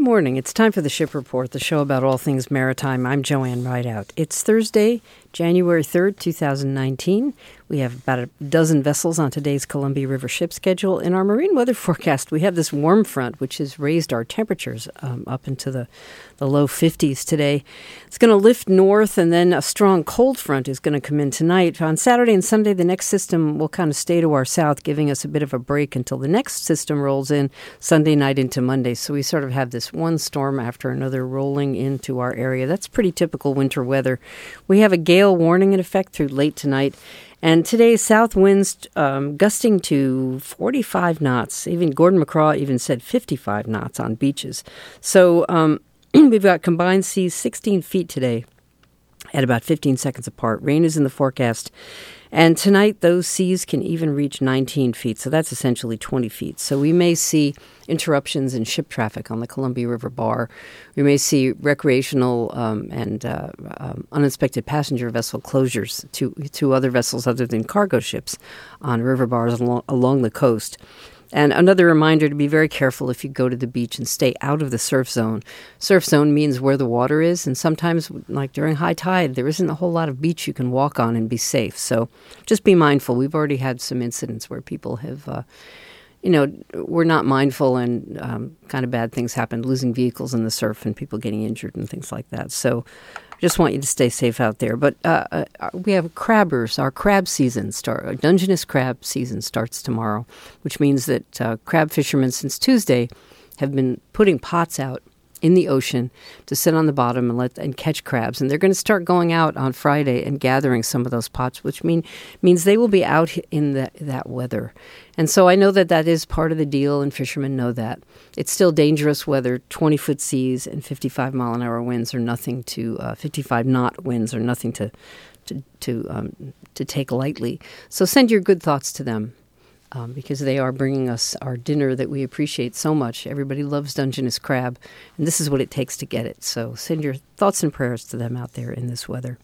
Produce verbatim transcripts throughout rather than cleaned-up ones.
morning. It's time for the Ship Report, the show about all things maritime. I'm Joanne Rideout. It's Thursday, January third, twenty nineteen. We have about a dozen vessels on today's Columbia River ship schedule. In our marine weather forecast, we have this warm front, which has raised our temperatures um, up into the, the low fifties today. It's going to lift north, and then a strong cold front is going to come in tonight. On Saturday and Sunday, the next system will kind of stay to our south, giving us a bit of a break until the next system rolls in Sunday night into Monday. So we sort of have this one storm after another rolling into our area. That's pretty typical winter weather. We have a gale warning in effect through late tonight. And today's south winds um, gusting to forty-five knots. Even Gordon McCraw even said fifty-five knots on beaches. So um, we've got combined seas sixteen feet today at about fifteen seconds apart. Rain is in the forecast. And tonight, those seas can even reach nineteen feet. So that's essentially twenty feet. So we may see interruptions in ship traffic on the Columbia River Bar. We may see recreational um, and uh, um, uninspected passenger vessel closures to, to other vessels other than cargo ships on river bars along, along the coast. And another reminder to be very careful if you go to the beach and stay out of the surf zone. Surf zone means where the water is, and sometimes, like during high tide, there isn't a whole lot of beach you can walk on and be safe. So just be mindful. We've already had some incidents where people have, uh, you know, were not mindful, and um, kind of bad things happened, losing vehicles in the surf and people getting injured and things like that. So just want you to stay safe out there. But uh, uh, we have crabbers. Our crab season start. Our Dungeness crab season starts tomorrow, which means that uh, crab fishermen since Tuesday have been putting pots out in the ocean to sit on the bottom and let and catch crabs. And they're going to start going out on Friday and gathering some of those pots, which mean means they will be out in the, that weather. And so I know that that is part of the deal, and fishermen know that. It's still dangerous weather. twenty-foot seas and fifty-five mile an hour winds are nothing to, uh, fifty-five knot winds are nothing to to to, um, to take lightly. So send your good thoughts to them, um, because they are bringing us our dinner that we appreciate so much. Everybody loves Dungeness crab, and this is what it takes to get it. So send your thoughts and prayers to them out there in this weather.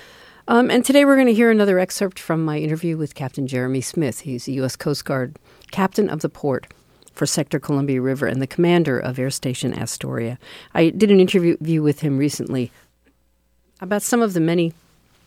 Um, and today we're going to hear another excerpt from my interview with Captain Jeremy Smith. He's the U S Coast Guard captain of the port for Sector Columbia River and the commander of Air Station Astoria. I did an interview with him recently about some of the many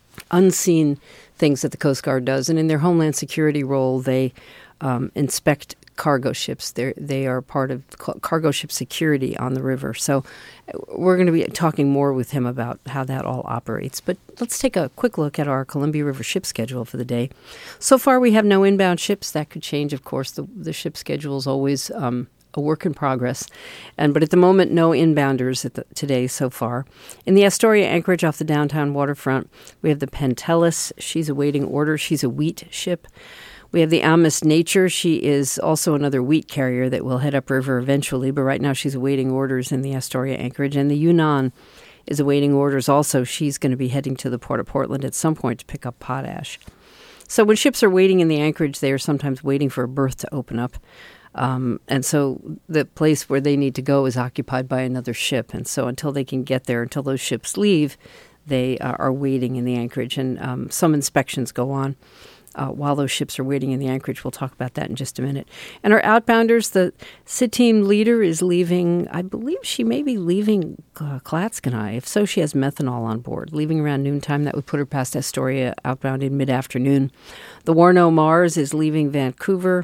unseen things that the Coast Guard does. And in their Homeland Security role, they um, inspect cargo ships. They're, they are part of cargo ship security on the river. So we're going to be talking more with him about how that all operates. But let's take a quick look at our Columbia River ship schedule for the day. So far, we have no inbound ships. That could change, of course. The, the ship schedule is always um, a work in progress. And But at the moment, no inbounders at the, today so far. In the Astoria anchorage off the downtown waterfront, we have the Pentelis. She's awaiting order. She's a wheat ship. We have the Amos Nature. She is also another wheat carrier that will head upriver eventually, but right now she's awaiting orders in the Astoria anchorage. And the Yunnan is awaiting orders also. She's going to be heading to the Port of Portland at some point to pick up potash. So when ships are waiting in the anchorage, they are sometimes waiting for a berth to open up. Um, and so the place where they need to go is occupied by another ship. And so until they can get there, until those ships leave, they uh, are waiting in the anchorage. And um, some inspections go on Uh, while those ships are waiting in the anchorage. We'll talk about that in just a minute. And our outbounders, the S I T team leader is leaving, I believe she may be leaving uh, Clatskanie. If so, she has methanol on board, leaving around noontime. That would put her past Astoria, outbound in mid-afternoon. The Warno Mars is leaving Vancouver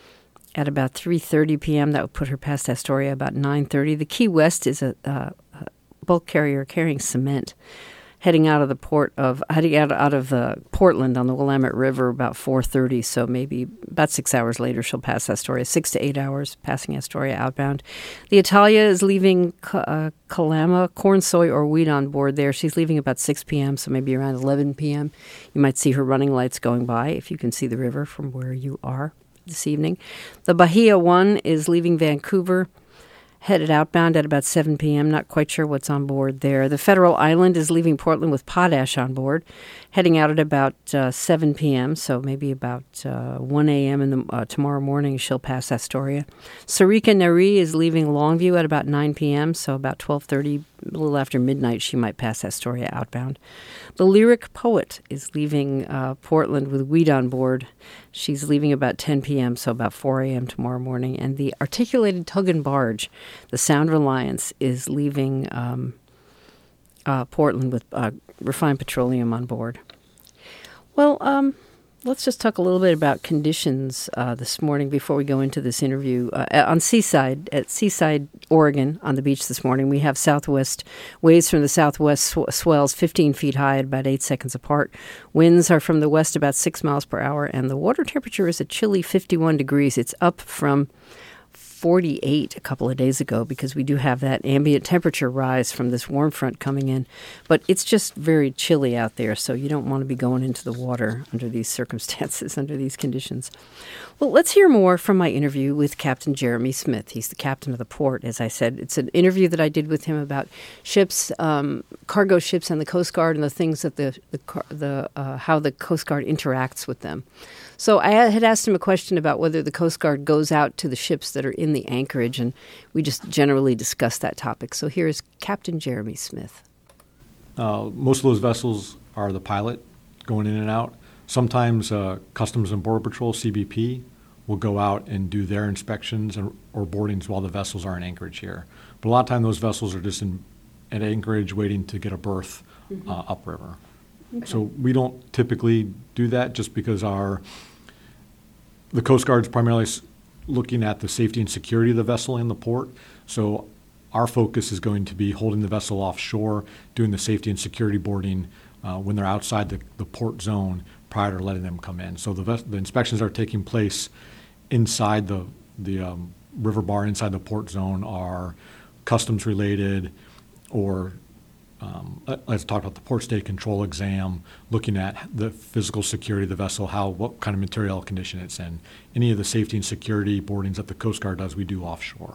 at about three thirty p.m. That would put her past Astoria about nine thirty. The Key West is a, a, a bulk carrier carrying cement, heading out of the port of heading out out of uh, Portland on the Willamette River about four thirty. So maybe about six hours later she'll pass Astoria. Six to eight hours passing Astoria outbound. The Italia is leaving uh, Kalama, corn, soy, or wheat on board there. She's leaving about six p.m. So maybe around eleven p.m. You might see her running lights going by if you can see the river from where you are this evening. The Bahia One is leaving Vancouver, headed outbound at about seven p.m. Not quite sure what's on board there. The Federal Island is leaving Portland with potash on board, heading out at about uh, seven p.m., so maybe about uh, one a.m. in the uh, tomorrow morning she'll pass Astoria. Sarika Nari is leaving Longview at about nine p.m., so about twelve thirty a little after midnight, she might pass Astoria outbound. The Lyric Poet is leaving uh, Portland with Weed on board. She's leaving about ten p.m., so about four a.m. tomorrow morning. And the Articulated Tug and Barge, the Sound Reliance, is leaving um, uh, Portland with uh, refined petroleum on board. Well, um, let's just talk a little bit about conditions uh, this morning before we go into this interview. Uh, on Seaside, at Seaside, Oregon, on the beach this morning, we have southwest waves from the southwest sw- swells fifteen feet high at about eight seconds apart. Winds are from the west about six miles per hour, and the water temperature is a chilly fifty-one degrees. It's up from forty-eight a couple of days ago because we do have that ambient temperature rise from this warm front coming in. But it's just very chilly out there, so you don't want to be going into the water under these circumstances, under these conditions. Well, let's hear more from my interview with Captain Jeremy Smith. He's the captain of the port, as I said. It's an interview that I did with him about ships, um, cargo ships and the Coast Guard and the things that the, the, the uh, how the Coast Guard interacts with them. So I had asked him a question about whether the Coast Guard goes out to the ships that are in the anchorage, and we just generally discussed that topic. So here's Captain Jeremy Smith. Uh, most of those vessels are the pilot going in and out. Sometimes uh, Customs and Border Patrol, C B P, will go out and do their inspections and, or boardings while the vessels are in anchorage here. But a lot of time those vessels are just in, at anchorage waiting to get a berth mm-hmm. uh, upriver. Okay. So we don't typically do that just because our the Coast Guard's primarily looking at the safety and security of the vessel in the port. So our focus is going to be holding the vessel offshore, doing the safety and security boarding uh, when they're outside the, the port zone prior to letting them come in. So the, ves- the inspections are taking place inside the, the um, river bar, inside the port zone, are customs related or Um, let's talk about the port state control exam, looking at the physical security of the vessel, how what kind of material condition it's in. Any of the safety and security boardings that the Coast Guard does, we do offshore.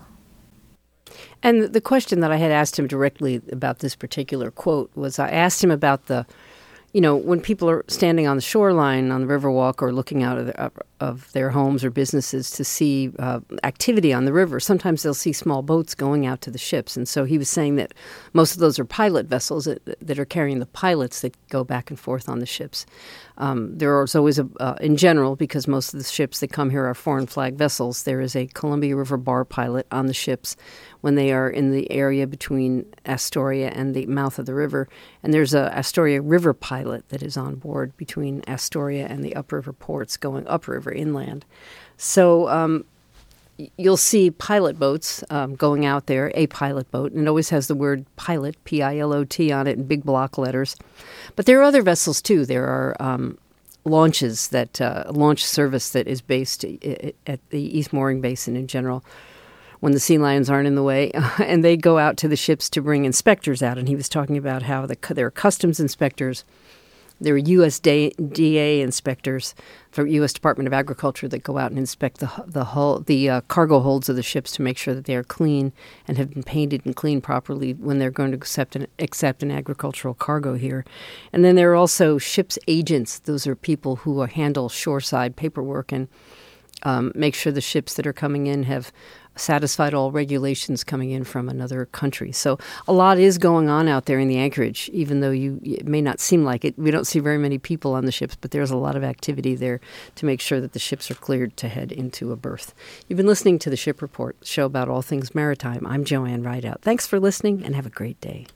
And the question that I had asked him directly about this particular quote was I asked him about the, you know, when people are standing on the shoreline on the Riverwalk or looking out of, the, of their homes or businesses to see uh, activity on the river, sometimes they'll see small boats going out to the ships. And so he was saying that most of those are pilot vessels that, that are carrying the pilots that go back and forth on the ships. Um, there is always, a, uh, in general, because most of the ships that come here are foreign flag vessels, there is a Columbia River bar pilot on the ships when they are in the area between Astoria and the mouth of the river. And there's a Astoria River pilot that is on board between Astoria and the upriver ports going upriver inland. So um, you'll see pilot boats um, going out there, a pilot boat, and it always has the word pilot, P I L O T, on it in big block letters. But there are other vessels, too. There are um, launches, that uh, launch service that is based at the East Mooring Basin in general, when the sea lions aren't in the way, and they go out to the ships to bring inspectors out. And he was talking about how the, there are customs inspectors, there are U S D A inspectors from U S Department of Agriculture that go out and inspect the the hull, the uh, cargo holds of the ships to make sure that they are clean and have been painted and cleaned properly when they're going to accept an, accept an agricultural cargo here. And then there are also ships agents. Those are people who handle shoreside paperwork and um, make sure the ships that are coming in have satisfied all regulations coming in from another country. So a lot is going on out there in the anchorage, even though you it may not seem like it. We don't see very many people on the ships, but there's a lot of activity there to make sure that the ships are cleared to head into a berth. You've been listening to the Ship Report, the show about all things maritime. I'm Joanne Rideout. Thanks for listening and have a great day.